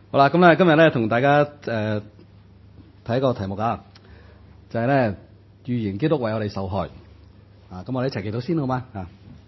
好啦，咁今日咧同大家睇一個題目啊，就係咧預言基督為我哋受害啊！咁我哋一齊祈禱先好嗎？啊，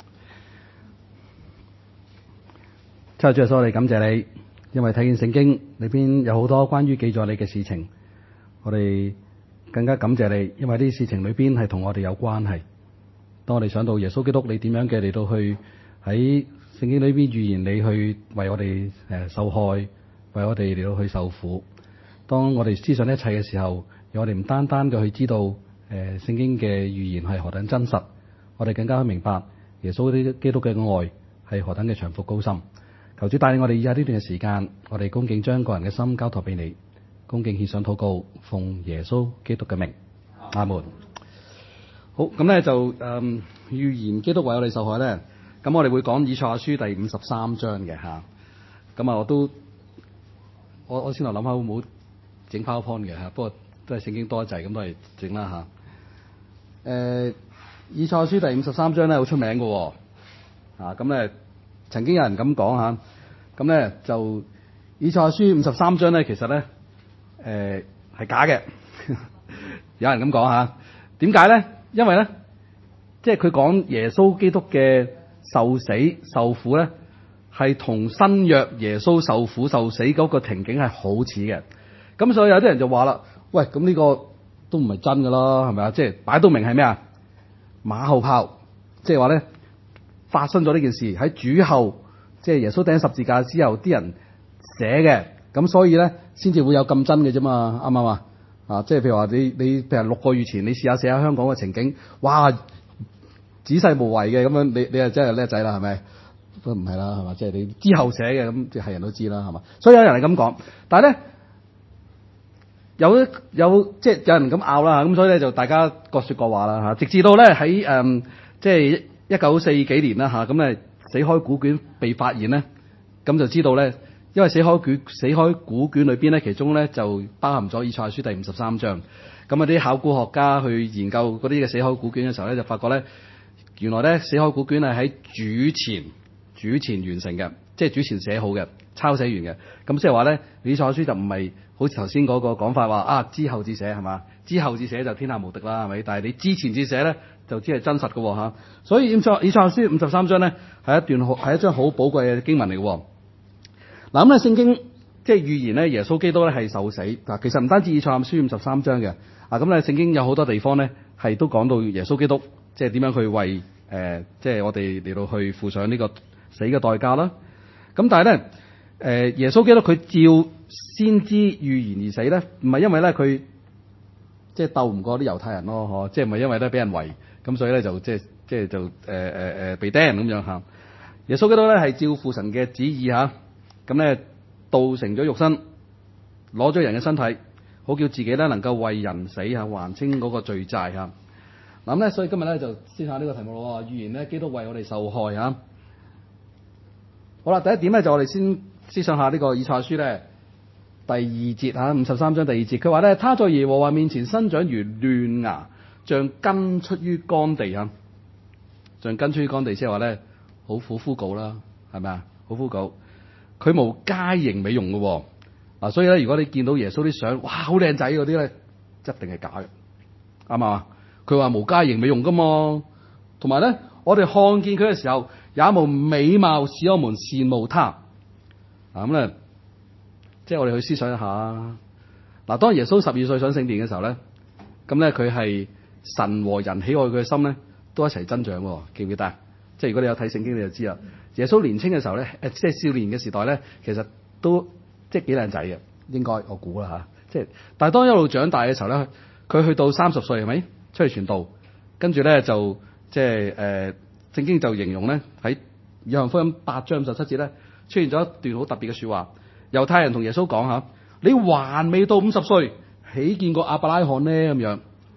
親愛的主耶穌，我哋感謝你，因為睇見聖經裏邊有好多關於記載你嘅事情，我哋更加感謝你，因為呢啲事情裏邊係同我哋有關係。當我哋想到耶穌基督，你點樣嘅嚟到去喺聖經裏邊預言你去為我哋受害。為我哋嚟到去受苦。當我哋思想一切嘅時候，我哋唔單單嘅去知道聖經嘅預言係何等真實，我哋更加明白耶穌基督嘅愛係何等嘅長闊高深。求主帶領我哋以下呢段嘅時間，我哋恭敬將個人嘅心交託俾你，恭敬獻上禱告，奉耶穌基督嘅名，阿門。好，咁咧就預言基督為我哋受害咧，咁我哋會講以賽亞書第53章嘅吓。咁我先頭諗下會唔會整 PowerPoint 嘅吓，不過都係聖經多一滯，咁都係整啦吓。以賽亞書第53章咧好出名嘅，咁咧曾經有人咁講吓，咁咧就以賽亞書53章咧其實咧係假嘅，有人咁講吓。點解咧？因為咧即係佢講耶穌基督嘅受死受苦咧，係同新約耶穌受苦受死嗰個情景係好似嘅，咁所以有啲人就話啦，喂，咁呢個都唔係真噶啦，係咪啊？即係擺到明係咩啊？馬後炮，即係話咧發生咗呢件事喺主後，即係耶穌釘十字架之後，啲人寫嘅，咁所以咧先至會有咁真嘅啫嘛，啱唔啱啊？啊，即係譬如話你譬如6個月前你試下寫下香港嘅情景，哇，仔細無遺嘅咁樣，你係真係叻仔啦，係咪？都唔係啦，係嘛？即係你之後寫嘅，咁即係人都知啦，係嘛？所以有人係咁講，但係咧有即係有人咁拗啦，咁所以咧就大家各說各話啦嚇。直至到咧喺即係1940幾年啦嚇，咁咧死海古卷被發現咧，咁就知道咧，因為死海古卷裏邊咧，其中咧就包含咗以賽亞書第53章。咁啊啲考古學家去研究嗰啲嘅死海古卷嘅時候咧，就發覺咧原來咧死海古卷係喺主前完成嘅，即係主前寫好嘅，抄寫完嘅。咁即係話咧，以賽亞書就唔係好似頭先嗰個講法話啊，之後至寫係嘛？之後至寫就天下無敵啦，係咪？但係你之前至寫咧，就只係真實嘅嚇。所以以賽亞書53章咧係一張好寶貴嘅經文嚟嘅。嗱咁咧，聖經即係預言咧，耶穌基督咧係受死嗱。其實唔單止以賽亞書53章嘅咁咧，聖經有好多地方咧係都講到耶穌基督即係點樣去為即係我哋嚟到去付上呢個死嘅代價啦。咁但係咧，耶穌基督佢照先知預言而死咧，唔係因為咧佢即係鬥唔過啲猶太人咯，即係唔係因為咧俾人圍，咁所以咧就被釘咁樣嚇。耶穌基督咧係照父神嘅旨意嚇，咁咧道成咗肉身，攞咗人嘅身體，好叫自己咧能夠為人死嚇，還清嗰個罪債嚇。嗱咁咧，所以今日咧就先下呢個題目咯，預言咧基督為我哋受害嚇。好啦，第一點咧就我哋先思想下呢個以賽亞書咧第2節嚇53章第2節，佢話咧，他在耶和華面前生長如嫩芽，像根出於乾地嚇，像根出於乾地，即係話咧好枯槁啦，係咪啊？好枯槁，佢無佳形美容嘅喎嗱，所以咧如果你見到耶穌啲相，哇好靚仔嗰啲咧，一定係假嘅，啱嘛？佢話無佳形美容噶嘛，同埋咧我哋看見佢嘅時候，也無美貌使我們羨慕他。咁咧，即係我哋去思想一下嗱，當耶穌12歲上聖殿嘅時候咧，咁咧佢係神和人喜愛佢嘅心咧，都一齊增長喎，記唔記得？即係如果你有睇聖經，你就知啦。耶穌年青嘅時候咧，即係少年嘅時代咧，其實都即係幾靚仔嘅，應該我估啦嚇。即係，但係當一路長大嘅時候咧，佢去到30歲係咪出去傳道？跟住咧就即係聖經就形容咧喺約翰福音8章57節咧出現咗一段好特別嘅説話。猶太人同耶穌講嚇：你還未到50歲，豈見過亞伯拉罕呢？咁樣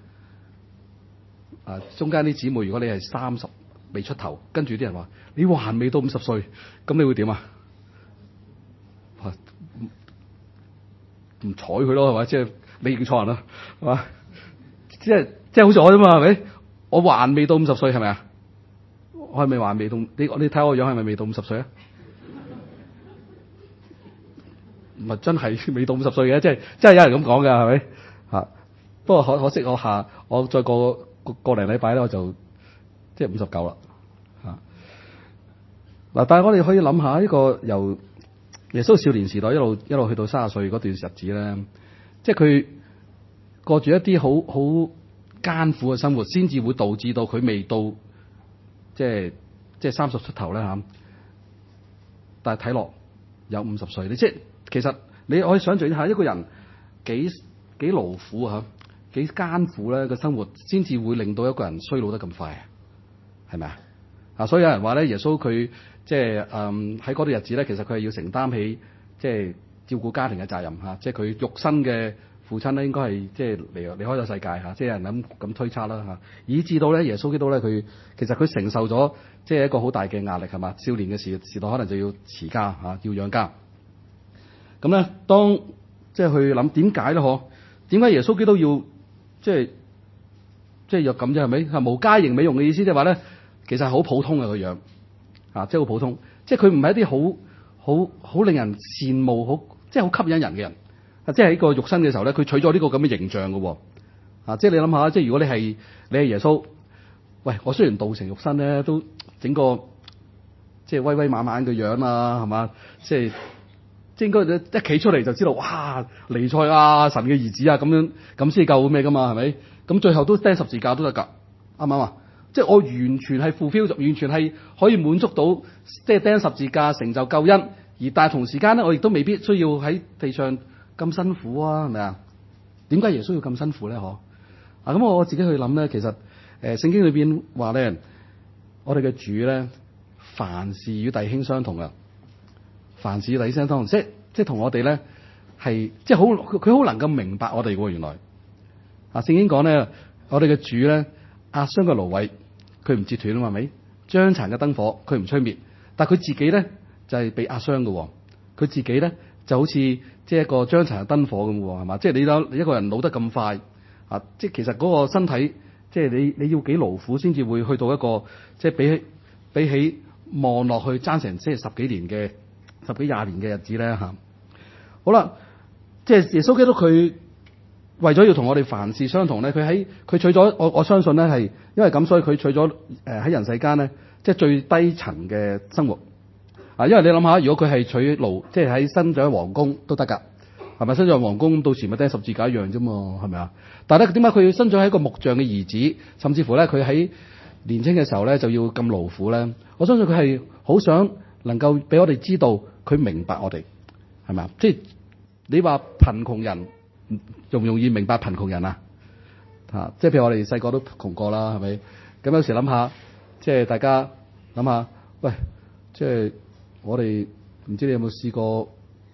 啊，中間啲姊妹，如果你係30未出頭，跟住啲人話你還未到50歲，咁你會點啊？唔睬佢咯，係咪？即係你認錯人啦，係嘛？即係好似我啫嘛，係咪？我還未到50歲，係咪啊？我係咪還未到？你睇我樣係咪未到50歲啊？ 唔係真係未到50歲嘅，即係真係有人咁講㗎，係咪嚇？不過可惜我再過個零禮拜咧，我就即係59啦嚇。嗱，但係我哋可以諗下呢個由耶穌少年時代一路去到30歲嗰段日子咧，即係佢過住一啲好艱苦嘅生活，先至會導致到佢未到即係30出頭咧嚇。但係睇落有50歲，你即係其實你可以想象一下一個人幾勞苦嚇，幾艱苦咧個生活，先至會令到一個人衰老得咁快啊？係咪啊？所以有人話咧，耶穌佢即係喺嗰段日子咧，其實佢係要承擔起即係照顧家庭嘅責任嚇，即係佢肉身嘅父親咧應該係即係離開咗世界嚇，即係有人咁推測啦嚇，以至到咧耶穌基督咧佢其實佢承受咗即係一個好大嘅壓力係嘛？少年嘅時代可能就要持家嚇，要養家。咁咧當即係去諗點解咧？點解耶穌基督要即係有咁啫？係咪係無佳形美容嘅意思？即係話咧，其實係好普通嘅個樣啊，即係好普通，即係佢唔係一啲好令人羨慕、好即係好吸引人嘅人啊！即係喺個肉身嘅時候咧，佢取咗呢個咁嘅形象嘅啊！即係你諗下，即係如果你係耶穌，喂，我雖然道成肉身咧，都整個即係威威猛猛嘅樣啊，係嘛？即係應該一企出嚟就知道，哇！彌賽亞神嘅兒子啊，咁樣咁先夠咩噶嘛？係咪？咁最後都釘十字架都得㗎，啱唔啱啊？即係我完全係 fulfill，完全係可以滿足到即係釘十字架成就救恩，而但係同時間咧，我亦都未必需要喺地上咁辛苦啊，係咪啊？點解耶穌要咁辛苦咧？咁我自己去諗咧，其實聖經裏邊話咧，我哋嘅主咧，凡事與弟兄相同啊，凡事與弟兄相同，即係同我哋咧係即係好，佢好能夠明白我哋喎。原來聖經講咧，我哋嘅主咧，壓傷嘅蘆葦佢唔折斷啊嘛，係咪？將殘嘅燈火佢唔吹滅，但係佢自己咧就係被壓傷嘅，佢自己咧就好似即係一個將殘嘅燈火咁喎，係嘛？即係你一個人老得咁快啊！即係其實嗰個身體，即係你要幾勞苦先至會去到一個即係比起望落去爭成即係十幾20年嘅日子咧嚇。好啦，即係耶穌基督佢為咗要同我哋凡事相同咧，佢取咗我相信咧係因為咁，所以佢取咗喺人世間咧即係最低層嘅生活啊！因為你諗下，如果佢係取奴，即係喺生長皇宮都得㗎，係咪？生長皇宮到時咪釘十字架一樣啫嘛，係咪啊？但係咧點解佢要生長喺一個木匠嘅兒子，甚至乎咧佢喺年輕嘅時候咧就要咁勞苦咧？我相信佢係好想能夠俾我哋知道佢明白我哋，係咪啊？即係你話貧窮人容唔容易明白貧窮人啊？即係譬如我哋細個都窮過啦，係咪？咁有時諗下，即係大家諗下，喂，即係我哋唔知你有冇試過，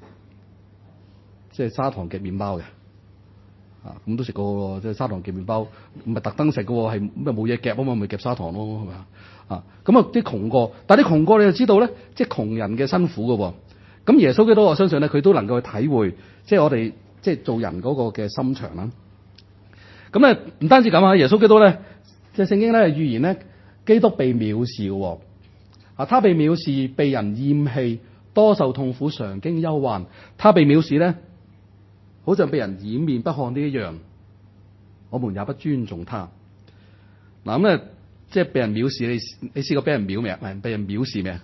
即係砂糖夾麵包嘅咁都食過喎。即係砂糖夾麵包唔係特登食嘅喎，係咁冇嘢夾啊嘛，咪夾砂糖咯，係咪啊？咁啊啲窮過，但係啲窮過你就知道咧，即係窮人嘅辛苦嘅喎。咁耶穌基督我相信咧，佢都能夠去體會，即係我哋即係做人嗰個嘅心腸啦。咁咧唔單止咁啊，耶穌基督咧，即係聖經咧預言咧，基督被藐視嘅他被藐視，被人厭棄，多受痛苦，常經憂患。他被藐視咧，好像被人掩面不看的一樣，我們也不尊重他。嗱咁咧，即係被人藐視，你試過俾人藐咩？係被人藐視咩？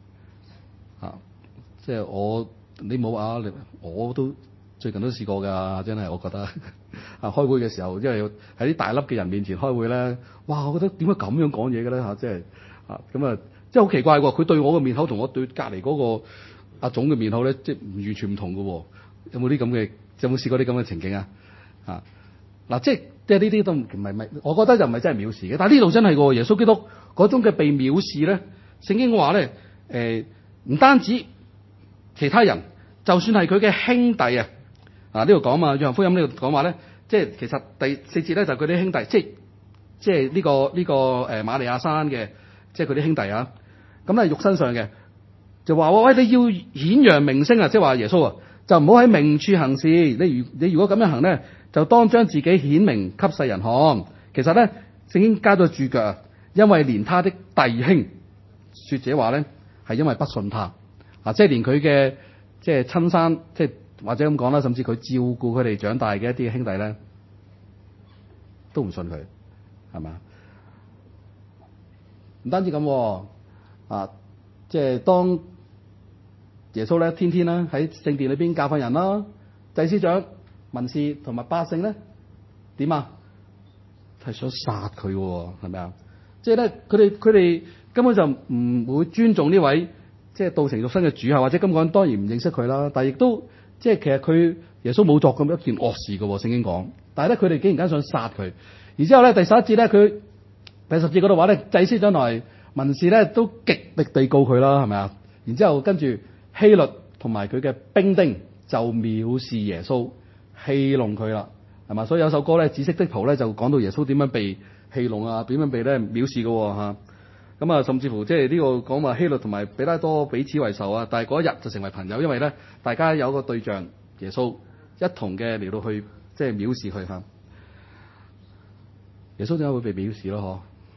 即係你冇啊！我都最近都試過㗎，真係我覺得開會嘅時候，因為喺啲大粒嘅人面前開會咧，哇！我覺得點解咁樣講嘢嘅咧即係咁啊，即係好奇怪喎！佢對我嘅面口同我對隔離嗰個阿總嘅面口咧，即係完全唔同嘅喎。有冇啲咁嘅？有冇試過啲咁嘅情景啊？嗱，即係呢啲都唔係，我覺得就唔係真係藐視嘅。但係呢度真係喎，耶穌基督嗰種嘅被藐視咧，聖經話咧唔單止其他人，就算係佢嘅兄弟呢度講嘛，約翰福音呢度講話咧，即係其實第4節咧就係佢啲兄弟，即係呢個瑪利亞生嘅，即係佢啲兄弟啊。咁咧肉身上嘅就話喂，你要顯揚名聲啊，即係話耶穌啊，就唔好喺明處行事。你如果咁樣行咧，就當將自己顯明給世人看。其實咧聖經加咗注腳，因為連他的弟兄說這話咧，係因為不信他。即係連佢嘅即係親生，即係或者咁講啦，甚至佢照顧佢哋長大嘅一啲兄弟咧，都唔信佢，係嘛？唔單止咁啊，即係當耶穌咧天天咧喺聖殿裏邊教訓人啦，祭司長、文士同埋百姓咧點啊？係想殺佢嘅，係咪啊？即係咧，佢哋根本就唔會尊重呢位即係道成肉身嘅主啊，或者咁講，當然唔認識佢啦。但係亦都即係其實佢耶穌冇作咁一件惡事嘅，聖經講。但係咧，佢哋竟然間想殺佢。然之後咧，第11節咧，佢第10節嗰度話咧，祭司長同埋文士咧都極力地告佢啦，係咪啊？然之後跟住希律同埋佢嘅兵丁就藐視耶穌，戲弄佢啦。係嘛？所以有首歌咧，《紫色的袍》咧就講到耶穌點樣被戲弄啊，點樣被咧藐視嘅嚇。咁啊，甚至乎即係呢個講話希律同埋彼拉多彼此為仇啊。但係嗰一日就成為朋友，因為咧大家有個對象耶穌一同嘅嚟到去即係藐視佢嚇。耶穌點解會被藐視咯？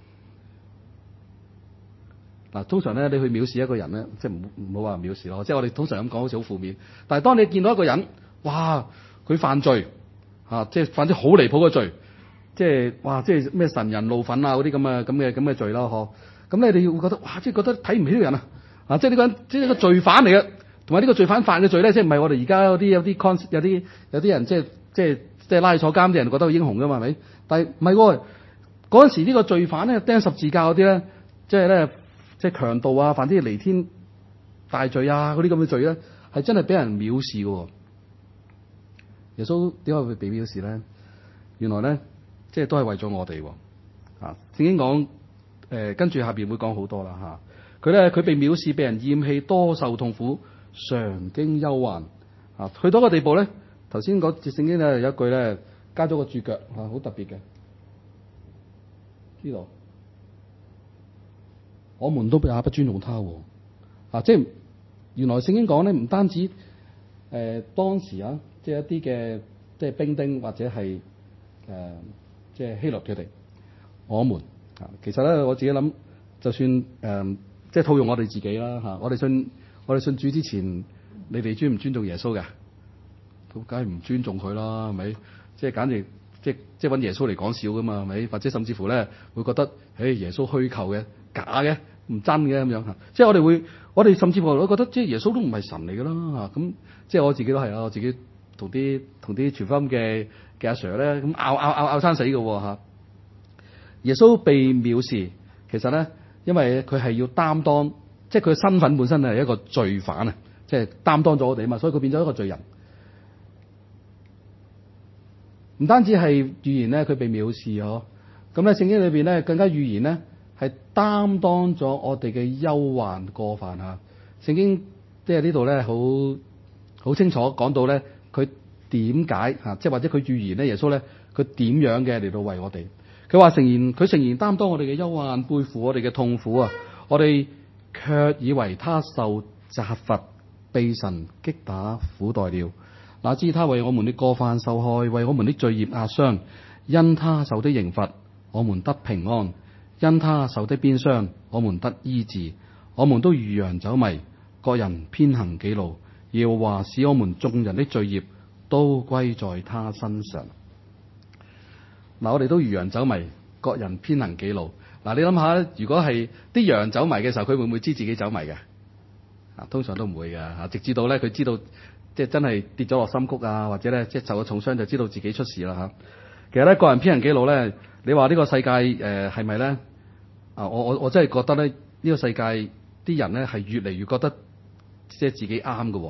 嗱，通常咧你去藐視一個人咧，即係唔好話藐視咯，即係我哋通常咁講好似好負面。但係當你見到一個人，哇，佢犯罪。即係犯啲好離譜嘅罪，即係哇，即係咩神人怒憤啊嗰啲咁嘅罪啦，咁咧你會覺得哇，即係覺得睇唔起呢個人啊，即係呢個人即係一個罪犯嚟嘅，同埋呢個罪犯犯嘅罪咧，即係唔係我哋而家有啲人即係拉去坐監啲人覺得好英雄噶嘛，係咪？但係唔係喎，嗰陣時呢個罪犯咧釘十字架嗰啲咧，即係強盜啊，犯啲彌天大罪啊嗰啲咁嘅罪咧，係真係俾人藐視嘅。耶穌點解會被藐視咧？原來咧，即係都係為咗我哋。聖經講跟住下邊會講好多啦嚇。佢被藐視，被人厭棄，多受痛苦，常經憂患。去到一個地步咧，頭先嗰節聖經咧有一句咧加咗個注腳好特別嘅。呢度我們都也不尊重他。即係原來聖經講咧，唔單止當時即係一啲嘅即係兵丁或者係即係希律佢哋，我們其實咧我自己諗，就算即係套用我哋自己啦嚇，我哋信主之前，你哋尊唔尊重耶穌嘅？咁梗係唔尊重佢啦，係咪？即係簡直即係揾耶穌嚟講笑噶嘛，係咪？或者甚至乎咧會覺得，耶穌虛構嘅、假嘅、唔真嘅咁樣嚇。即係我哋甚至乎都覺得，即係耶穌都唔係神嚟噶啦嚇。咁即係我自己都係啦，我自己。同啲傳福音嘅阿 Sir 咧，咁拗生死嘅嚇。耶穌被藐視，其實咧，因為佢係要擔當，即係佢嘅身份本身係一個罪犯啊，即係擔當咗我哋啊嘛，所以佢變咗一個罪人。唔單止係預言咧，佢被藐視嗬，咁咧聖經裏邊咧更加預言咧係擔當咗我哋嘅憂患過犯嚇。聖經即係呢度咧好清楚講到咧。佢點解即係或者佢預言咧？耶穌咧，佢點樣嘅嚟到為我哋？佢話佢誠然擔當我哋嘅憂患，背負我哋嘅痛苦啊！我哋卻以為他受責罰，被神擊打苦待了。哪知他為我們的過犯受害，為我們的罪孽壓傷。因他受的刑罰，我們得平安；因他受的鞭傷，我們得醫治。我們都如羊走迷，各人偏行己路。耶和華使我們眾人的罪孽都歸在他身上。嗱，我哋都如羊走迷，各人偏行己路。嗱，你諗下，如果係啲羊走迷嘅時候，佢會唔會知自己走迷嘅？通常都唔會嘅。直至到咧，佢知道即係真係跌咗落深谷啊，或者咧即係受咗重傷，就知道自己出事啦嚇。其實咧，各人偏行己路咧，你話呢個世界係咪咧？我真係覺得咧，呢個世界啲人咧係越嚟越覺得即係自己啱嘅。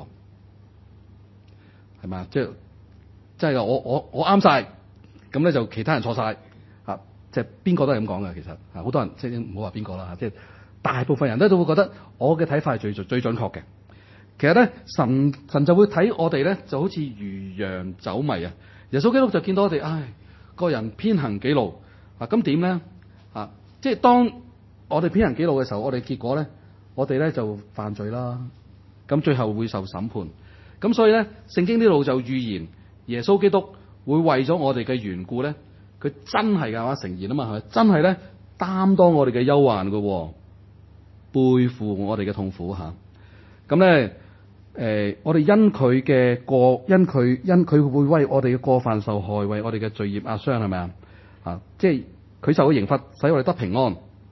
係嘛？即係我啱晒，咁咧就其他人錯晒嚇。即係邊個都係咁講嘅。其實好多人即係唔好話邊個啦嚇。即係大部分人都會覺得我嘅睇法係最準確嘅。其實咧，神就會睇我哋咧，就好似如羊走迷啊。耶穌基督就見到我哋，個人偏行己路啊。咁點咧？即係當我哋偏行己路嘅時候，我哋結果咧，我哋咧就犯罪啦。咁最後會受審判。咁所以咧，聖經呢度就預言耶穌基督會為咗我哋嘅緣故咧，佢真係㗎嘛，誠言啊嘛，係咪真係咧擔當我哋嘅憂患嘅，背負我哋嘅痛苦嚇。咁咧我哋因佢嘅過，因佢會為我哋嘅過犯受害，為我哋嘅罪孽壓傷，係咪啊？即係佢受嘅刑罰，使我哋得平安。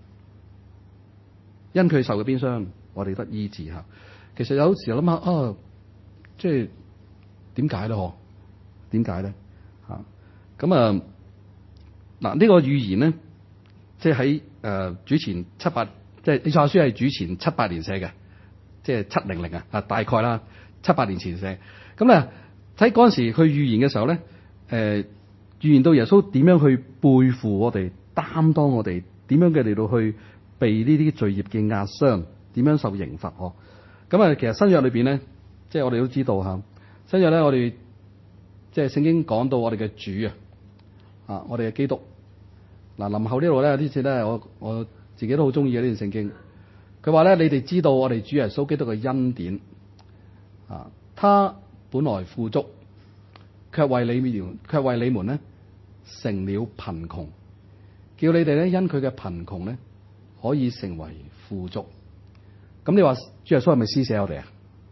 因佢受嘅鞭傷，我哋得醫治吓。其實有時諗下即係點解咧？點解咧？咁嗱，呢個預言咧，即係喺主前700，即係以賽亞書係主前700年寫嘅。即係700大概啦，700年前寫。咁咧喺嗰陣時佢預言嘅時候咧，預言到耶穌點樣去背負我哋，擔當我哋，點樣嘅嚟到去被呢啲罪孽嘅壓傷，點樣受刑罰嗬。咁其實新約裏邊咧，即係我哋都知道吓，新約咧我哋即係聖經講到我哋嘅主我哋嘅基督。嗱，林後呢度咧呢次咧，我自己都好中意嘅呢段聖經。佢話咧，你哋知道我哋主耶穌基督嘅恩典他本來富足，卻為你們咧成了貧窮，叫你哋咧因佢嘅貧窮咧可以成為富足。咁你話主耶穌係咪施捨我哋啊？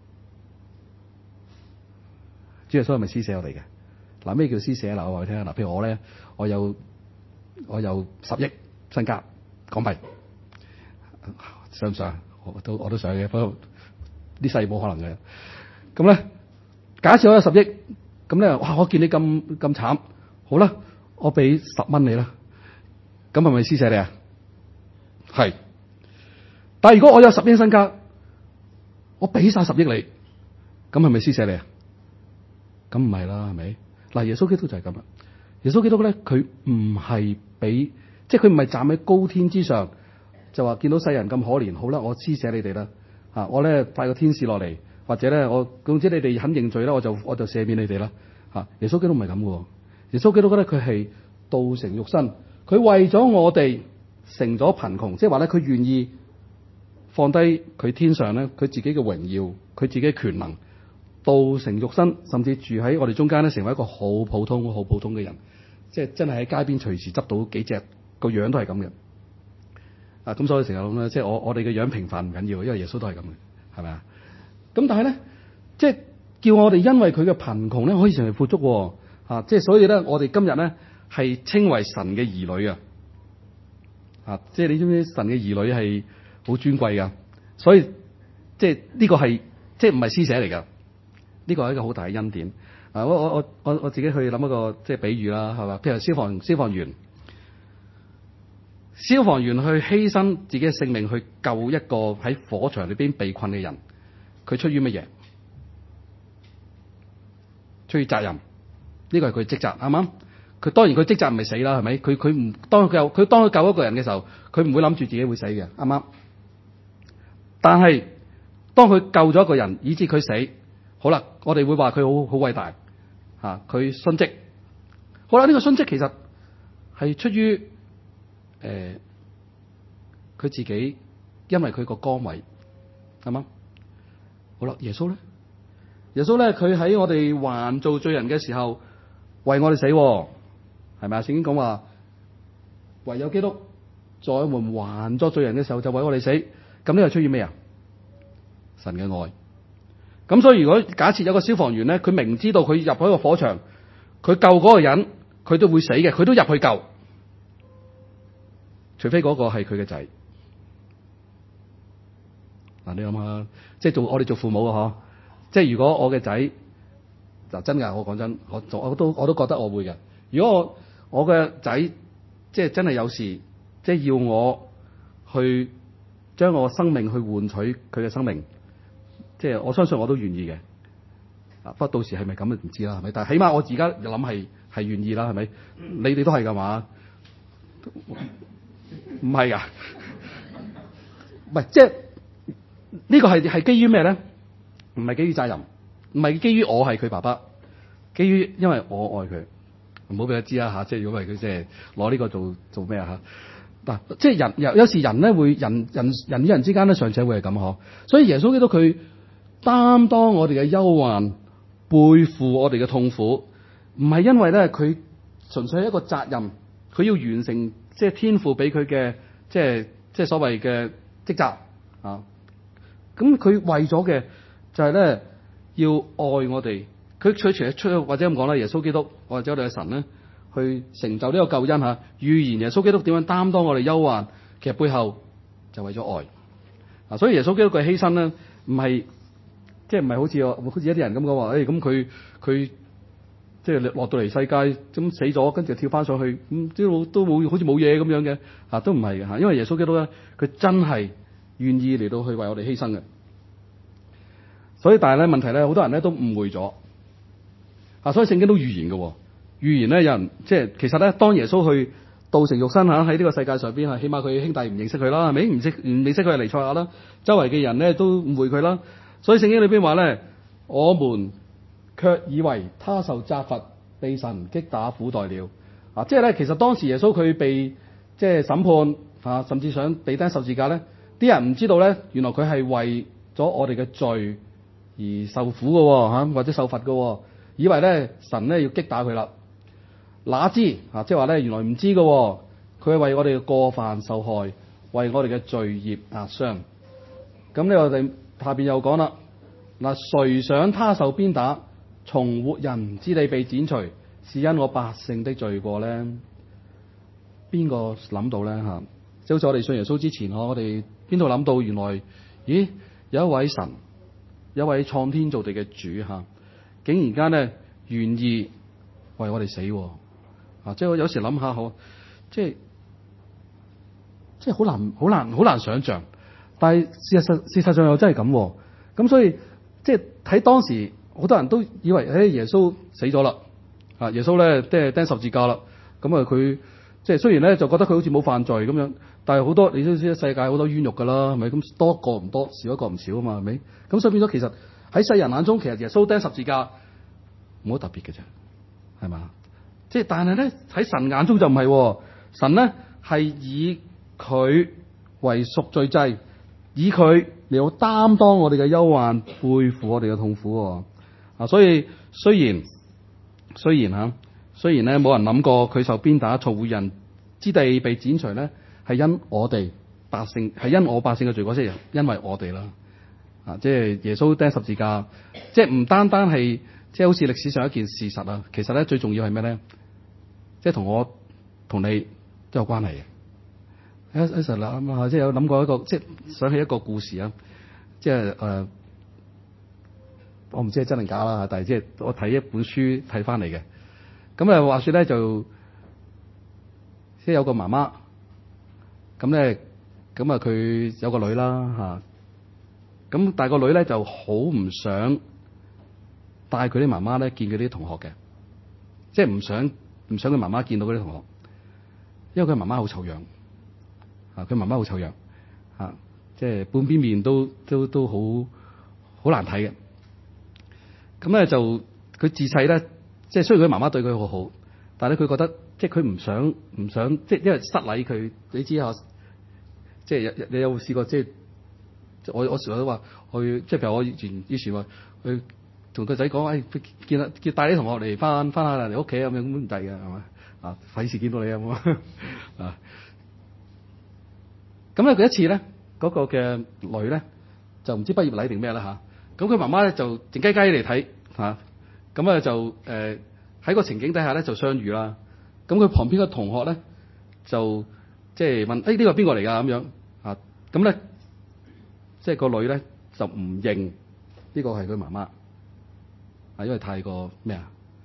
主耶穌係咪施捨我哋嘅？嗱，咩叫施捨？嗱，我話你聽下。嗱，譬如我咧，我有10億身家港幣。想唔想？我都想嘅，不過呢世冇可能嘅。咁咧，假設我有10億，咁咧，哇！我見你咁慘，好啦，我俾10蚊你啦。咁係咪施捨你啊？係。但係如果我有10億身家，我俾晒10億你，咁係咪施捨你啊？咁唔係啦，係咪？嗱，耶穌基督就係咁啦。耶穌基督咧，佢唔係俾，即係佢唔係站喺高天之上。就話見到世人咁可憐，好啦，我施捨你哋啦，我咧派個天使落嚟，或者咧我總之你哋肯認罪啦，我就赦免你哋啦，耶穌基督唔係咁嘅，耶穌基督咧佢係道成肉身，佢為咗我哋成咗貧窮，即係話咧佢願意放低佢天上咧佢自己嘅榮耀，佢自己嘅權能，道成肉身，甚至住喺我哋中間咧，成為一個好普通嘅人，即係真係喺街邊隨時執到幾隻個樣都係咁嘅。咁所以成日諗咧，即係我哋嘅樣平凡唔緊要，因為耶穌都係咁嘅，係咪啊？咁但係咧，即係叫我哋因為佢嘅貧窮咧，可以成為富足即係所以咧，我哋今日咧係稱為神嘅兒女即係你知唔知神嘅兒女係好尊貴噶？所以即係呢個係即係唔係施捨嚟噶？呢個係一個好大嘅恩典。我自己去諗一個即係比喻啦，係嘛？譬如消防員。消防員去犧牲自己嘅性命去救一個喺火場裏邊被困嘅人，佢出於乜嘢？出於責任，呢個係佢職責，啱唔啱？佢當然佢職責唔係死啦，係咪？佢唔當佢救一個人嘅時候，佢唔會諗住自己會死嘅，啱唔啱？但係當佢救咗一個人，以致佢死，好啦，我哋會話佢好偉大佢殉職。好啦，呢個殉職其實係出於佢自己，因為佢個崗位，係嘛？好啦，耶穌咧，佢喺我哋還做罪人嘅時候，為我哋死，係咪啊？聖經講話，唯有基督在我們還作罪人嘅時候就為我哋死，咁呢個出於咩啊？神嘅愛。咁所以如果假設有個消防員咧，佢明知道佢入喺個火場，佢救嗰個人，佢都會死嘅，佢都入去救。除非嗰個係佢嘅仔，你諗下，即係我哋做父母嘅即係如果我嘅仔就真㗎，我講真，我都覺得我會嘅。如果我嘅仔即係真係有事，即係要我去將我生命去換取佢嘅生命，即係我相信我都願意嘅。不過到時係咪咁就唔知啦，係咪？但係起碼我而家諗係願意啦，係咪？你哋都係㗎嘛？唔係噶，唔係即係呢個係基於咩咧？唔係基於責任，唔係基於我係佢爸爸，基於因為我愛佢，唔好俾佢知啦吓。即係如果係佢即係攞呢個做咩啊吓？嗱，即係人有時人咧會人與人之間咧，尚且會係咁嗬。所以耶穌基督佢擔當我哋嘅憂患，背負我哋嘅痛苦，唔係因為咧佢純粹係一個責任，佢要完成。即係天父俾佢嘅，即係所謂嘅職責啊！咁佢為咗嘅就係咧， 要愛我哋。佢除出或者咁講啦，耶穌基督或者我哋嘅神咧，去成就呢個救恩嚇，預言耶穌基督點樣擔當我哋憂患，其實背後就為咗愛。所以耶穌基督嘅犧牲咧，唔係即係唔係好似一啲人咁講話，咁佢即係落到嚟世界咁死咗，跟住跳翻上去，都冇好似冇嘢咁樣嘅，都唔係嘅，因為耶穌基督咧，佢真係願意嚟到去為我哋犧牲嘅。所以但係咧問題咧，好多人咧都誤會咗，所以聖經都預言嘅，預言咧有人即係其實咧，當耶穌去道成肉身喺呢個世界上邊，起碼佢兄弟唔認識佢啦，係咪？唔認識佢係彌賽亞啦，周圍嘅人咧都誤會佢啦。所以聖經裏邊話咧，我們卻以為他受責罰，被神擊打苦待了。即係咧，其實當時耶穌佢被即係審判甚至想被釘十字架咧，啲人唔知道咧，原來佢係為咗我哋嘅罪而受苦嘅或者受罰嘅，以為咧神咧要擊打佢啦。哪知即係話咧，原來唔知嘅，佢係為我哋嘅過犯受害，為我哋嘅罪孽壓傷。咁呢我哋下邊又講啦，嗱，誰想他受鞭打，從活人之地被剪除，是因我百姓的罪過咧？邊個諗到咧吓？即係好似我哋信耶穌之前，我哋邊度諗到原來，有一位神，有一位創天造地嘅主吓，竟然間咧願意為我哋死。即係我有時諗下，即係好難想象，但係事實上又真係咁。咁所以即係睇當時好多人都以為耶穌死咗啦，耶穌咧即係釘十字架啦。咁佢即係雖然咧就覺得佢好似冇犯罪咁樣，但係好多你都知世界好多冤獄噶啦，係咪？咁多一個唔多，少一個唔少啊嘛，係咪？咁所以變咗其實喺世人眼中，其實耶穌釘十字架冇乜特別嘅啫，係嘛？即係但係咧喺神眼中就唔係，神咧係以佢為贖罪祭，以佢嚟到擔當我哋嘅憂患，背負我哋嘅痛苦。所以雖然咧冇人諗過佢受鞭打，從活人之地被剪除咧，係因我哋百姓，係因我百姓嘅罪過，即係因為我哋啦。即係耶穌釘十字架，即係唔單單係即係好似歷史上一件事實啊。其實咧最重要係咩咧？即係同我同你都有關係嘅。一時諗下，即係有諗過一個，即係想起一個故事啊。即係我唔知係真定假啦，但係即係我睇一本書睇翻嚟嘅。咁話說咧就即係有個媽媽，咁咧佢有個女啦嚇。咁但係個女咧就好唔想帶佢啲媽媽咧見佢啲同學嘅，即係唔想佢媽媽見到嗰啲同學，因為佢媽媽好醜樣佢媽媽好醜樣即係半邊面都好難睇嘅。咁咧就佢自細咧，即係雖然佢媽媽對佢好好，但係咧佢覺得即係佢唔想即係因為失禮佢，你知下，即係你有冇試過即係我時都話去，即係譬如我以前話去同個仔講，叫帶啲同學嚟翻下嚟屋企咁樣，咁唔制嘅係嘛費事見到你咁咧佢一次咧嗰個嘅女咧就唔知畢業禮定咩啦咁佢媽媽咧就靜雞雞嚟睇咁咧就喺個情景底下咧就相遇啦。咁佢旁邊嘅同學咧就即係問呢個係邊個嚟㗎咁樣咁咧即係個女咧就唔認呢個係佢媽媽因為太過咩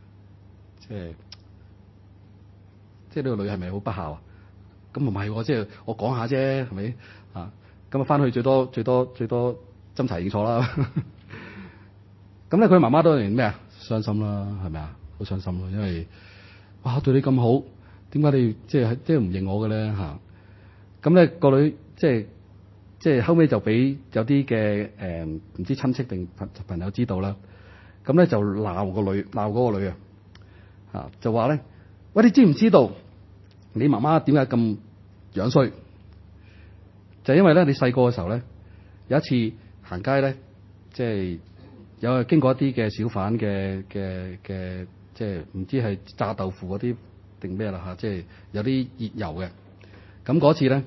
即係呢個女係咪好不孝咁唔係即係我講下啫係咪咁翻去最多斟茶認錯啦。咁咧佢媽媽都係咩傷心啦係咪好傷心咯，因為哇對你咁好，點解你即係唔認我嘅咧咁咧個女即係後尾就俾有啲嘅唔知親戚定朋友知道啦。咁咧就鬧嗰個女就話咧，喂，你知唔知道你媽媽點解咁樣衰？就因為咧你細個嘅時候咧有一次行街咧，即係有經過一啲嘅小販嘅即係唔知係炸豆腐嗰啲定咩啦即係有啲熱油嘅。咁嗰次咧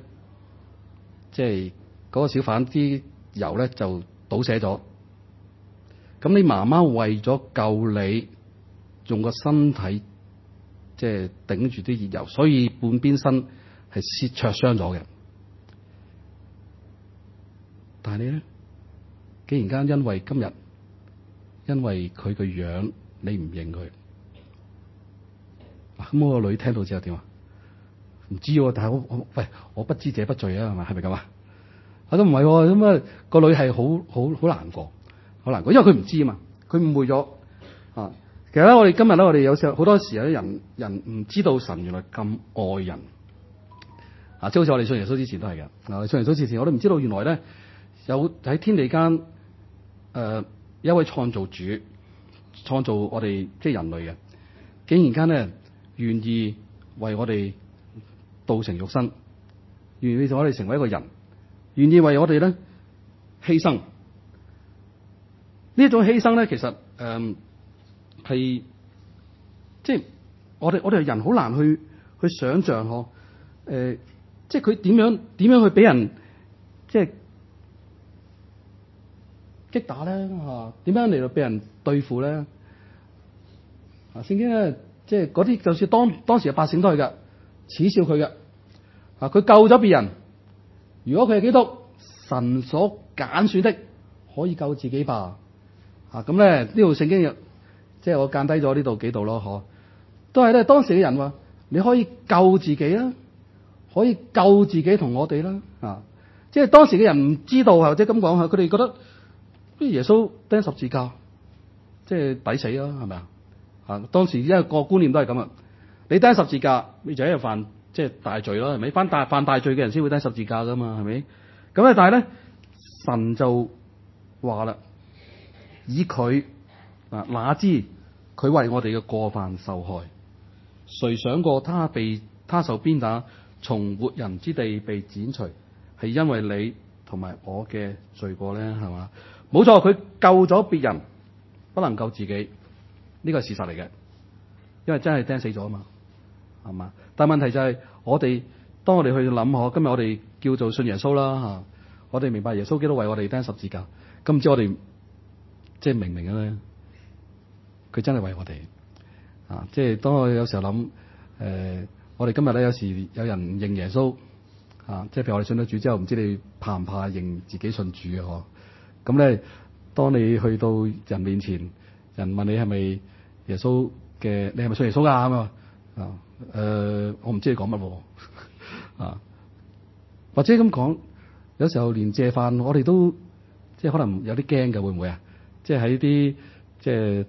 即係嗰個小販啲油咧就倒瀉咗。 咁你媽媽為咗救你，用個身體即係頂住啲熱油，所以半邊身係灼傷咗嘅。但係你咧，竟然間因為今日，因為佢個樣你唔認佢，咁我個女聽到之後點啊？唔知喎，但係我不知者不罪啊，係咪？係咪咁啊？都唔係喎，咁啊個女係好難過，好難過，因為佢唔知啊嘛，佢誤會咗啊。其實咧，我哋今日咧，我哋有時候好多時有啲人唔知道神原來咁愛人啊，即係好似我哋信耶穌之前都係嘅。嗱，信耶穌之前，我都唔知道原來咧有喺天地間一位創造主創造我哋即係人類嘅，竟然間咧願意為我哋道成肉身，願意我哋成為一個人，願意為我哋咧犧牲。呢一種犧牲咧，其實係即係我哋人好難去想象嗬，即係佢點樣去俾人即係擊打咧嚇？點樣嚟到俾人對付咧？啊，聖經咧即係嗰啲，就算當時嘅百姓都係噶，恥笑佢嘅。啊，佢救咗別人，如果佢係基督，神所揀選的，可以救自己吧？啊，咁咧呢度聖經即係我間低咗呢度幾度咯，嗬，都係咧當時嘅人話，你可以救自己啦，可以救自己同我哋啦，啊，即係當時嘅人唔知道或者咁講下，佢哋覺得耶穌釘十字架，即係抵死啦，係咪啊？啊，當時因為個觀念都係咁啊，你釘十字架，你就喺度犯即係大罪咯，係咪？犯大罪嘅人先會釘十字架噶嘛，係咪？咁咧，但係咧神就話啦，以佢啊，哪知佢為我哋嘅過犯受害，誰想過他受鞭打，從活人之地被剪除，係因為你同埋我嘅罪過咧，係嘛？冇錯，佢救咗別人，不能救自己，呢個係事實嚟嘅，因為真係釘死咗啊嘛，係嘛？但係問題就係當我哋去諗今日我哋叫做信耶穌啦嚇，我哋明白耶穌基督為我哋釘十字架，咁唔知我哋即係明唔明嘅咧？佢真係為我哋啊！即係當我有時候諗我哋今日咧有時有人唔認耶穌啊，即係譬如我哋信咗主之後，唔知你怕唔怕認自己信主嘅嗬？咁咧，當你去到人面前，人問你係咪耶穌嘅，你係咪信耶穌㗎咁啊？我唔知你講乜喎啊！或者咁講，有時候連謝飯我哋都即係可能有啲驚嘅，會唔會啊？即係喺啲即係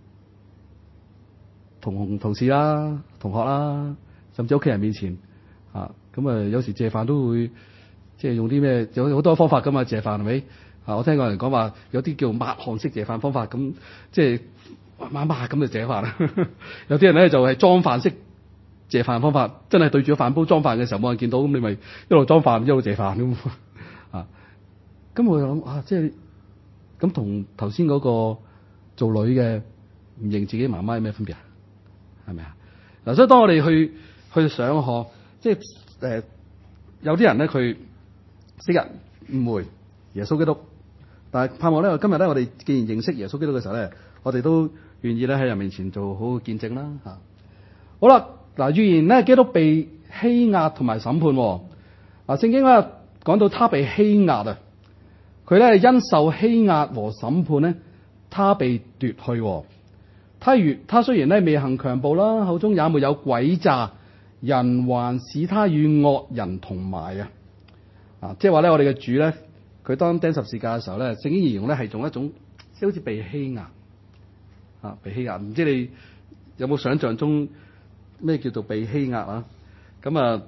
同事啦、同學啦，甚至屋企人面前啊，咁啊有時謝飯都會即係用啲咩？有好多方法噶嘛，謝飯係咪？啊，我聽過人講話有啲叫抹汗式謝飯方法，咁即係抹咁就謝飯。有啲人咧就係裝飯式謝飯方法，真係對住個飯煲裝飯嘅時候冇人見到，咁你咪一路裝飯一路謝飯咁啊。咁我就諗啊，即係咁同頭先嗰個做女嘅唔認自己媽媽有咩分別啊？係咪啊？嗱，所以當我哋去上學，即係有啲人咧佢昔日誤會耶穌基督，但係盼望咧，今日咧我哋既然認識耶穌基督嘅時候咧，我哋都願意咧喺人面前做好嘅見證啦嚇。好啦，嗱，預言咧基督被欺壓同埋審判。嗱，聖經咧講到他被欺壓啊，佢咧因受欺壓和審判咧，他被奪去。他雖然咧未行強暴啦，口中也沒有詭詐，人還使他與惡人同埋啊！啊，即係話咧，我哋嘅主咧，佢當釘十字架嘅時候咧，聖經形容咧係仲一種即係好似被欺壓啊，被欺壓。唔知你有冇想象中咩叫做被欺壓啊？咁啊，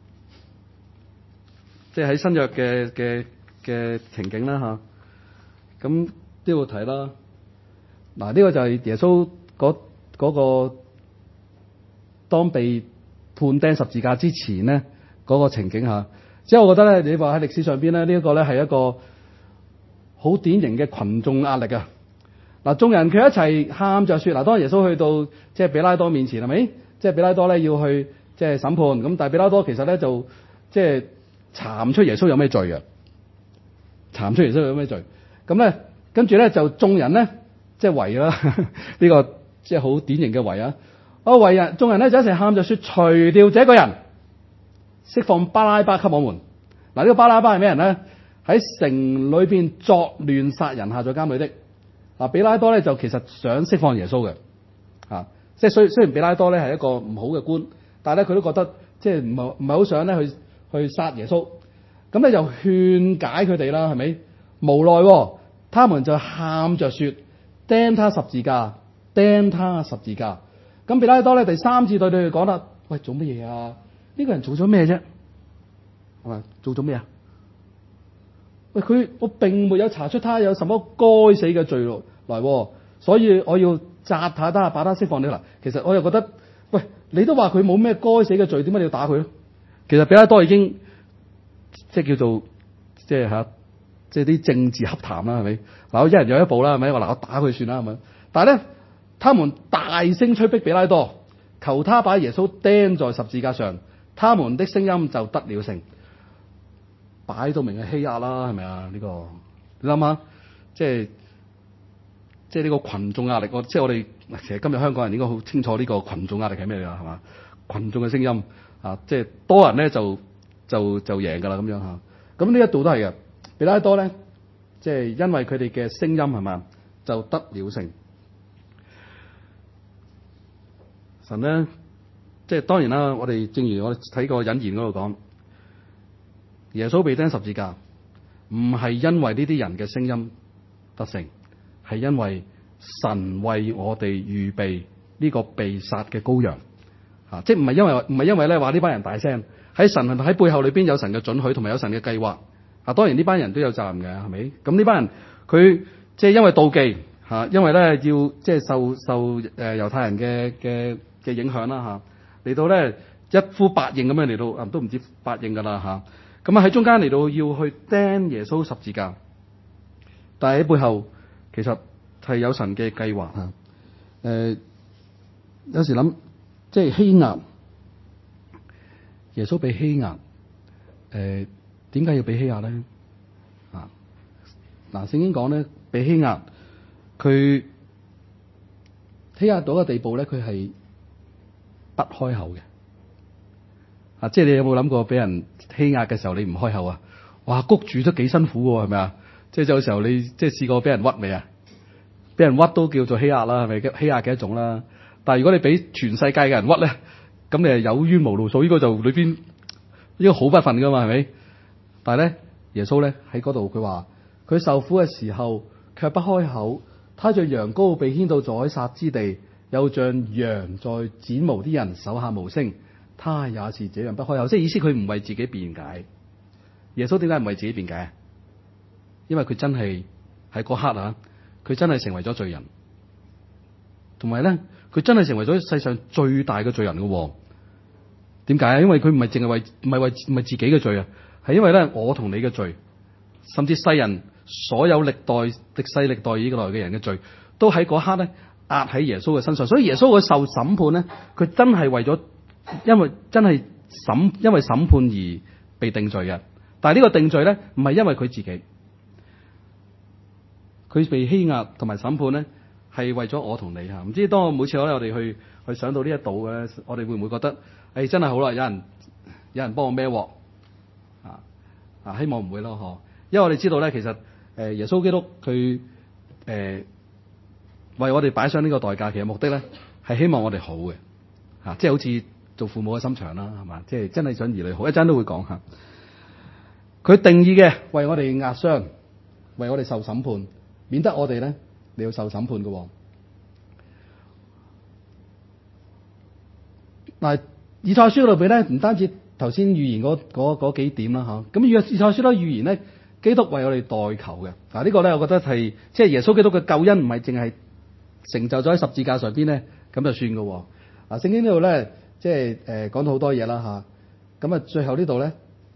即係喺新約嘅情景啦吓，咁都要睇啦。嗱，呢個就係耶穌嗰個當被判釘十字架之前咧嗰個情景吓。即係我覺得咧，你話喺歷史上邊咧，呢一個咧係一個好典型嘅群眾壓力啊！嗱，眾人佢一齊喊就說，嗱，當耶穌去到即係彼拉多面前係咪？即係彼拉多咧要去即係審判，咁但係彼拉多其實咧就即係查唔出耶穌有咩罪嘅，查唔出耶穌有咩罪。咁咧跟住咧就眾人咧即係圍啦，呢個即係好典型嘅圍啊！圍人眾人咧就一齊喊就說：除掉這個人，釋放巴拉巴給我們。嗱，呢個巴拉巴係咩人咧？喺城裏邊作亂殺人下在監裏的。嗱，比拉多咧就其實想釋放耶穌嘅，即係雖然比拉多咧係一個唔好嘅官，但係咧佢都覺得即係唔係好想咧去殺耶穌。咁咧就勸解佢哋啦，係咪？無奈他們就喊着說：釘他十字架，釘他十字架。咁比拉多咧第三次對佢哋講啦：喂，做乜嘢啊？呢個人做咗咩啫？係咪做咗咩啊？喂，我並沒有查出他有什麼該死嘅罪來，所以我要責打他，把他釋放你啦。其實我又覺得，喂，你都話佢冇咩該死嘅罪，點解你要打佢咧？其實比拉多已經即係叫做即係啲政治洽談啦，係咪？嗱，我一人有一步啦，係咪？我打佢算啦，係咪？但係咧，他們大聲催逼比拉多，求他把耶穌釘在十字架上，他們的聲音就得了成。擺到明係欺壓啦，係咪啊？呢個你諗下，即係呢個群眾壓力。即係我哋其實今日香港人應該好清楚呢個群眾壓力係咩㗎，係嘛？群眾嘅聲音啊，即係多人咧就贏㗎啦，咁樣嚇。咁呢一度都係嘅。比拉多咧，即係因為佢哋嘅聲音係嘛，就得了成。神咧，即係當然啦。我哋正如我睇過引言嗰度講。耶穌被釘十字架，唔係因為呢啲人嘅聲音得勝，係因為神為我哋預備呢個被殺嘅羔羊，即係唔係因為咧話呢班人大聲，喺神喺背後裏邊有神嘅准許同埋有神嘅計劃。當然呢班人都有責任嘅，係咪？咁呢班人佢即係因為妒忌因為咧要即係受猶太人嘅影響啦嚟到咧一呼百應咁樣嚟到都唔知百應噶啦咁喺中間嚟到要去釘耶穌十字架，但係喺背後其實係有神嘅計劃有時諗即係欺壓，耶穌被欺壓，點解要被欺壓咧？聖經講咧，被欺壓，佢欺壓到嘅地步咧，佢係不開口嘅。即係你有冇諗過俾人欺壓嘅時候，你唔開口啊？哇，谷住都幾辛苦嘅，係咪啊？即係有時候你即係試過俾人屈未啊？俾人屈都叫做欺壓啦，係咪？欺壓嘅一種啦。但係如果你俾全世界嘅人屈咧，咁你係有冤無路訴，應該就裏邊應該好不忿噶嘛，係咪？但係咧，耶穌咧喺嗰度，佢話佢受苦嘅時候卻不開口，他像羊羔被牽到宰殺之地，又像羊在剪毛啲人手下無聲。他也是這樣不開口，即係意思佢唔為自己辯解。耶穌點解唔為自己辯解？因為佢真係喺嗰刻佢真係成為咗罪人，同埋咧佢真係成為咗世上最大嘅罪人嘅。點解？因為佢唔係淨係唔係自己嘅罪啊，係因為咧我同你嘅罪，甚至世人所有歷世歷代以來嘅人嘅罪，都喺嗰刻咧壓喺耶穌嘅身上。所以耶穌佢受審判咧，佢真係為咗。因為審判而被定罪嘅，但係呢個定罪咧唔係因為佢自己，佢被欺壓同埋審判咧係為咗我同你吓。唔知當每次我哋去上到呢一度嘅，我哋會唔會覺得真係好啦？有人幫我孭鑊希望唔會咯嗬，因為我哋知道咧，其實耶穌基督佢為我哋擺上呢個代價，其實目的咧係希望我哋好嘅即係好似。做父母嘅心腸啦，係嘛？即係真係想兒女好，一陣都會講下。佢定義嘅為我哋壓傷，為我哋受審判，免得我哋咧你要受審判嘅。嗱，以賽亞書裏邊咧，唔單止頭先預言嗰幾點啦嚇，咁以賽亞書都預言咧，基督為我哋代求嘅。嗱，呢個咧，我覺得係即係耶穌基督嘅救恩，唔係淨係成就咗喺十字架上邊咧，咁就算嘅。嗱，聖經呢度咧。即係講到好多嘢啦嚇，咁啊最後呢度咧，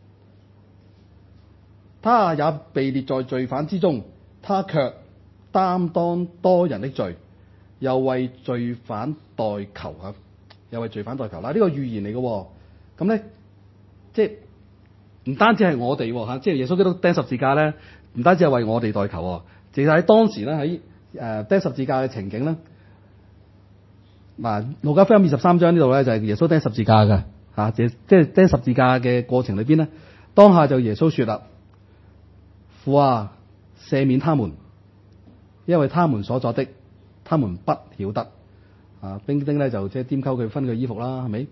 他也被列在罪犯之中，他卻擔當多人的罪，又為罪犯代求又為罪犯代求。嗱，呢個預言嚟嘅，咁咧即係唔單止係我哋即係耶穌基督釘十字架咧，唔單止係為我哋代求，其實喺當時咧喺釘十字架嘅情景咧。嗱，路加福音23章呢度咧就係耶穌釘十字架嘅即係釘十字架嘅過程裏邊咧，當下就耶穌說啦：父啊，赦免他們，因為他們所作的，他們不曉得。兵丁咧就即係掂溝佢分佢衣服啦，係咪？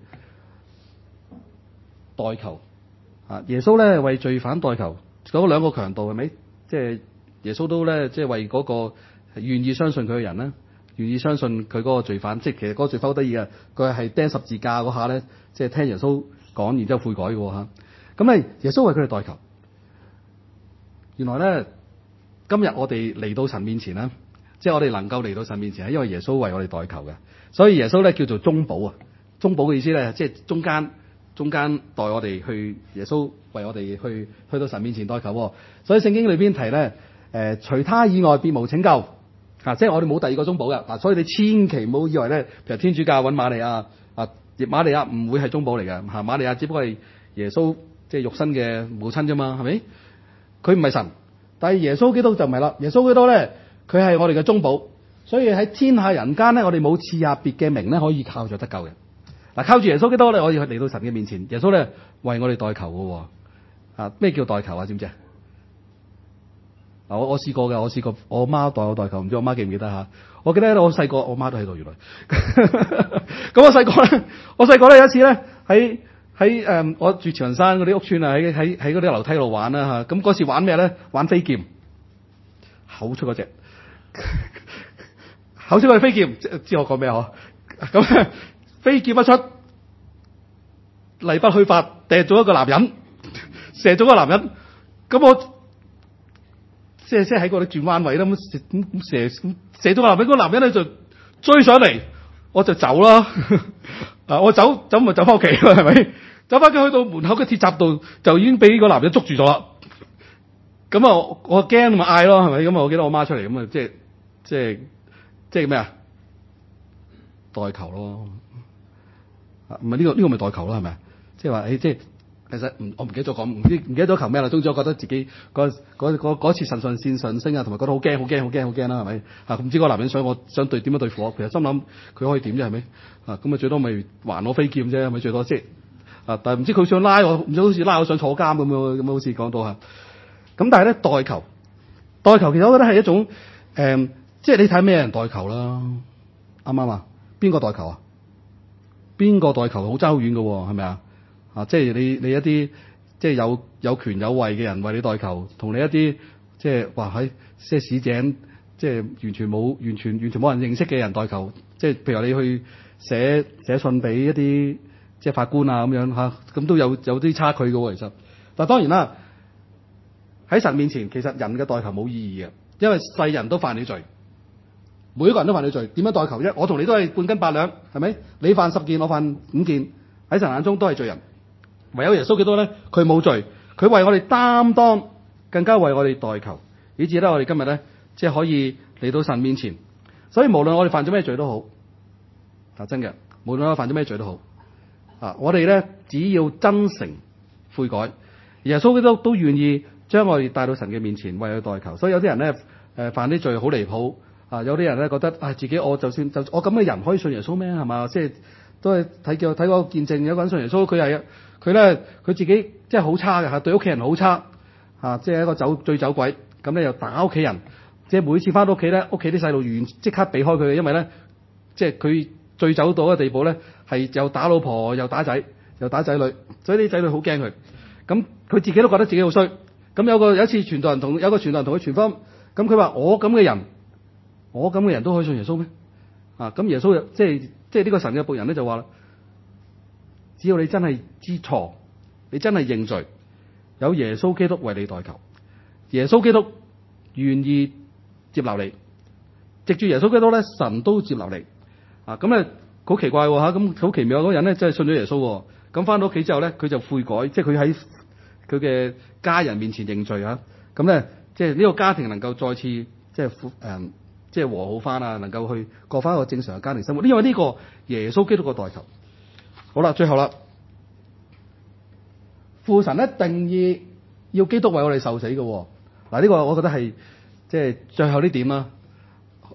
代求耶穌咧為罪犯代求，嗰兩個強盜係咪？即係耶穌都咧即係為嗰個願意相信佢嘅人咧，願意相信佢嗰個罪犯，即係其實嗰個罪犯好得意嘅，佢係釘十字架嗰下咧，即係聽耶穌講，然之後悔改嘅嚇。咁咧耶穌為佢哋代求。原來咧今日我哋嚟到神面前咧，即係我哋能夠嚟到神面前係因為耶穌為我哋代求嘅，所以耶穌咧叫做中保啊。中保嘅意思咧，即係中間代我哋去，耶穌為我哋去到神面前代求。所以聖經裏邊提咧，除他以外別無拯救即係我哋冇第二個中保嘅。所以你千祈唔好以為咧，譬如天主教揾瑪利亞瑪利亞唔會係中保嚟嘅瑪利亞只不過係耶穌即係肉身嘅母親啫嘛，係咪？佢唔係神，但係耶穌基督就唔係啦。耶穌基督咧，佢係我哋嘅中保，所以喺天下人間咧，我哋冇賜下別嘅名咧可以靠著得救嘅。靠住耶穌基督咧，我哋去嚟到神嘅面前。耶穌咧為我哋代求嘅。咩叫代求啊？知唔知啊？我試過嘅，我試過我媽代我代求，唔知我媽記唔記得嚇？我記得我細個，我媽都喺度原來。咁我細個咧有一次咧喺我住潮雲山嗰啲屋村啊，喺嗰啲樓梯度玩啦嚇。咁嗰時玩咩咧？玩飛劍，口出嗰隻，口出嗰隻飛劍，知我講咩嗬？咁飛劍一出，例不虛發，掟咗一個男人，射咗個男人。咁我即係喺嗰啲轉彎位啦，咁射咗個男人，嗰個男人咧就追上嚟，我就走啦。我走咪走翻屋企咯，係咪？走翻去到門口嘅鐵閘度，就已經俾個男人捉住咗啦。咁我驚咪嗌咯，係咪？咁我記得我媽出嚟，咁即係咩啊？代求咯。唔係呢個咪代求咯，係咪？即係話即係其實我唔記得咗講，唔記得咗求咩啦。總之我覺得自己嗰次腎上腺上升啊，同埋覺得好驚啦，係咪？唔知個男人想點樣對付我，其實心諗佢可以點啫，係咪？咁啊最多咪還我飛劍啫，係咪最多即係但係唔知佢想拉我，唔知好似拉我上坐監咁樣好似講到嚇。咁但係咧代求其實我覺得係一種即係你睇咩人代求啦，啱唔啱啊？邊個代求啊？邊個代求好爭好遠嘅喎，係咪啊？即係你一啲即係有權有位嘅人為你代求，同你一啲即係話喺些市井，即係完全冇人認識嘅人代求，即係譬如你去寫信俾一啲即係法官啊咁樣咁都有啲差距嘅喎，其實。但係當然啦，喺神面前，其實人嘅代求冇意義嘅，因為世人都犯了罪。每一個人都犯咗罪，點樣代求啫？我同你都係半斤八兩，係咪？你犯10件，我犯5件，喺神眼中都係罪人。唯有耶穌基督咧，佢冇罪，佢為我哋擔當，更加為我哋代求，以至咧我哋今日咧即係可以嚟到神面前。所以無論我哋犯咗咩罪都好，真嘅，無論我哋犯咗咩罪都好，我哋咧只要真誠悔改，耶穌基督都願意將我哋帶到神嘅面前，為佢代求。所以有啲人咧犯啲罪好離譜。有啲人咧覺得自己我咁嘅人可以信耶穌咩？係嘛？即係都係睇嗰個見證，有個人信耶穌，佢自己即係好差嘅對屋企人好差即係一個醉酒鬼，咁咧又打屋企人，即係每次翻到屋企咧，屋企啲細路即刻避開佢，因為咧即係佢醉酒到嘅地步咧，係又打老婆又打仔又打仔女，所以啲仔女好驚佢。咁佢自己都覺得自己好衰。咁有一次傳道人同佢傳福音，咁佢話我咁嘅人都可以信耶穌咩？咁耶穌即係呢個神嘅僕人咧就話啦，只要你真係知錯，你真係認罪，有耶穌基督為你代求，耶穌基督願意接納你，藉住耶穌基督咧，神都接納你。咁咧好奇怪喎，咁好奇妙嗰個人咧真係信咗耶穌，咁翻到屋企之後咧，佢就悔改，即係佢喺佢嘅家人面前認罪咁咧即係呢個家庭能夠再次即係和好翻能夠去過翻一個正常嘅家庭生活。因為呢個耶穌基督嘅代求。好啦，最後啦，父神咧定義要基督為我哋受死嘅。呢個我覺得係即係最後呢點啦。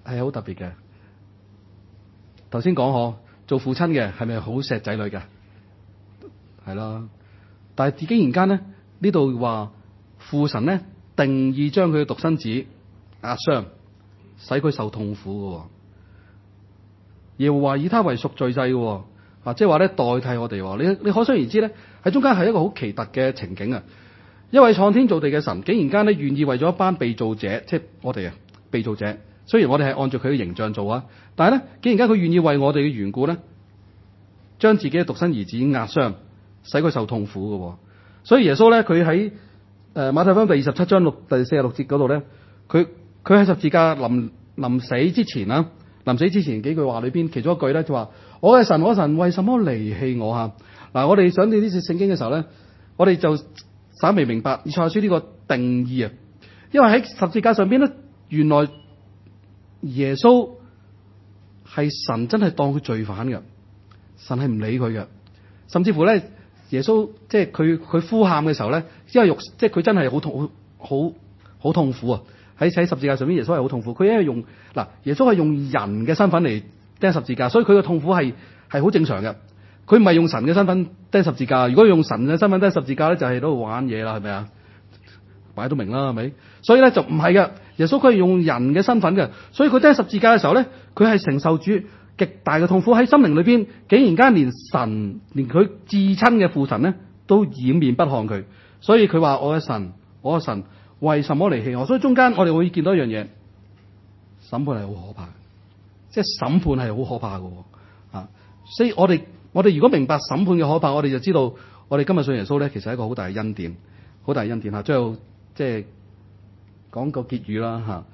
係好特別嘅。頭先講做父親嘅係咪好錫仔女嘅？係啦，但係竟然間咧呢度話父神咧定意將佢嘅獨生子壓傷，使佢受痛苦嘅。耶和華以他為贖罪祭嘅，即係話咧代替我哋。你可想而知咧，喺中間係一個好奇特嘅情景啊！一位創天造地嘅神，竟然間咧願意為咗一班被造者，即係我哋被造者。雖然我哋係按照佢嘅形象做啊，但係咧竟然間佢願意為我哋嘅緣故咧，將自己嘅獨生兒子壓傷，使佢受痛苦嘅。所以耶穌咧，佢喺馬太福音第27章第46節嗰度咧，佢喺十字架臨死之前啊，臨死之前幾句話裏邊，其中一句咧就話：我嘅神，我嘅神，為什麼離棄我啊？嗱，我哋想到呢節聖經嘅時候咧，我哋就稍微明白以賽亞書呢個定義啊，因為喺十字架上邊咧，原來耶穌係神真係當佢罪犯嘅，神係唔理佢嘅，甚至乎咧耶穌即係佢呼喊嘅時候咧，因為即係佢真係好痛苦啊！喺十字架上邊，耶穌係好痛苦。佢因為耶穌係用人嘅身份嚟釘十字架，所以佢嘅痛苦係好正常嘅。佢唔係用神嘅身份釘十字架。如果用神嘅身份釘十字架咧，就係喺度玩嘢啦，係咪啊？擺到明啦，係咪？所以咧就唔係嘅。耶穌佢係用人嘅身份嘅，所以佢釘十字架嘅時候咧，佢係承受住極大嘅痛苦喺心靈裏邊，竟然間連佢至親嘅父神咧都掩面不看佢，所以佢話：我嘅神，我嘅神，為什麼離棄我？所以中間我哋會見到一樣嘢，審判係好可怕嘅，即係審判係好可怕嘅啊！所以我哋如果明白審判嘅可怕，我哋就知道我哋今日信耶穌咧，其實係一個好大嘅恩典，好大嘅恩典吓。最後即係講個結語啦吓。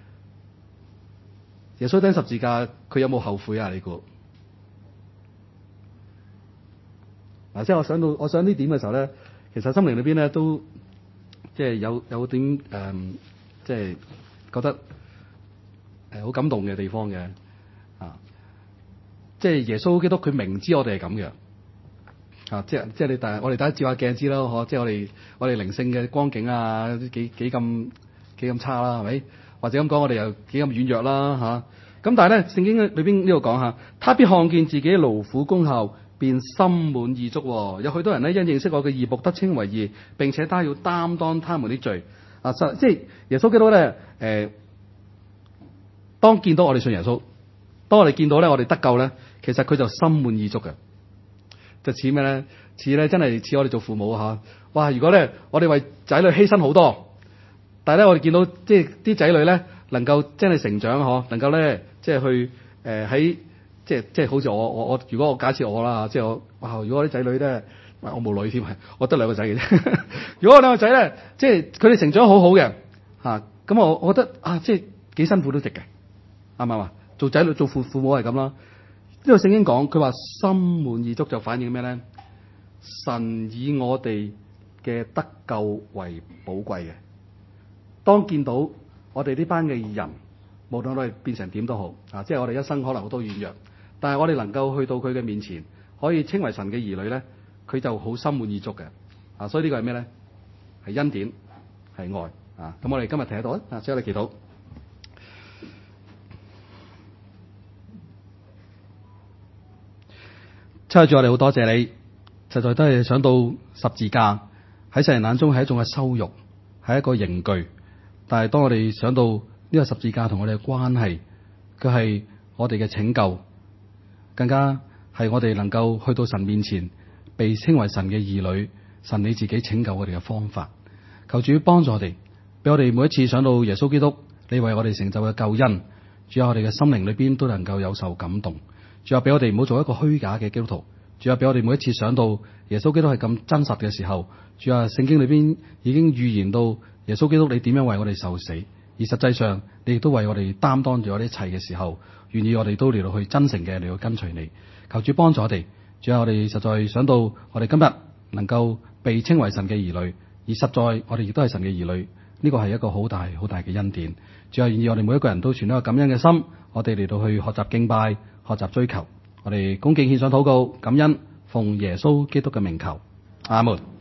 耶穌釘十字架，佢有冇後悔啊？你估？即係我想呢點嘅時候咧，其實心靈裏邊咧都即係有點即係覺得好感動嘅地方嘅啊！即係耶穌基督佢明知我哋係咁嘅啊！即係我哋大家照下鏡知啦，嗬！即係我哋靈性嘅光景啊，幾咁差啦，係咪？或者咁講，我哋又幾咁軟弱啦，吓！咁但係咧，聖經裏邊呢度講下，他必看見自己勞苦功效，便心滿意足。有許多人咧因認識我嘅義僕得稱為義，並且他要擔當他們的罪。即係耶穌基督咧，當見到我哋信耶穌，當我哋見到咧我哋得救咧，其實佢就心滿意足嘅。就似咩咧？似咧真係似我哋做父母吓。哇！如果咧我哋為仔女犧牲好多，但係咧我哋見到即係啲仔女咧能夠真係成長嗬，能夠咧即係去喺即係好似我如果我假設我啦，即係如果我啲仔女咧，我冇女添，我得兩個仔嘅啫。如果我兩個仔咧，即係佢哋成長好好嘅吓，咁我覺得即係幾辛苦都值嘅，啱唔啱啊？做仔女做父母係咁啦。呢個聖經講佢話心滿意足，就反映咩咧？神以我哋嘅得救為寶貴嘅。當見到我哋呢班嘅人，無論我哋變成點都好即係我哋一生可能好多軟弱，但係我哋能夠去到佢嘅面前，可以稱為神嘅兒女咧，佢就好心滿意足嘅所以呢個係咩咧？係恩典，係愛咁我哋今日睇得到啊！所以我哋祈禱。親愛，我哋好多謝你，實在都係想到十字架喺世人眼中係一種嘅羞辱，係一個刑具。但係當我哋想到呢個十字架同我哋嘅關係，佢係我哋嘅拯救，更加係我哋能夠去到神面前，被稱為神嘅兒女，神你自己拯救我哋嘅方法。求主幫助我哋，俾我哋每一次想到耶穌基督，你為我哋成就嘅救恩，主啊，我哋嘅心靈裏邊都能夠有受感動。主啊，俾我哋唔好做一個虛假嘅基督徒。主啊，俾我哋每一次想到耶穌基督係咁真實嘅時候，主啊，聖經裏邊已經預言到耶穌基督你點樣為我哋受死，而實際上你亦都為我哋擔當住我哋一切嘅時候，願意我哋都嚟到去真誠嘅嚟到跟隨你。求主幫助我哋。主啊，我哋實在想到我哋今日能夠被稱為神嘅兒女，而實在我哋亦都係神嘅兒女，呢個係一個好大好大嘅恩典。主啊，願意我哋每一個人都存一個感恩嘅心，我哋嚟到去學習敬拜，學習追求。我哋恭敬獻上禱告，感恩，奉耶穌基督嘅名求，阿門。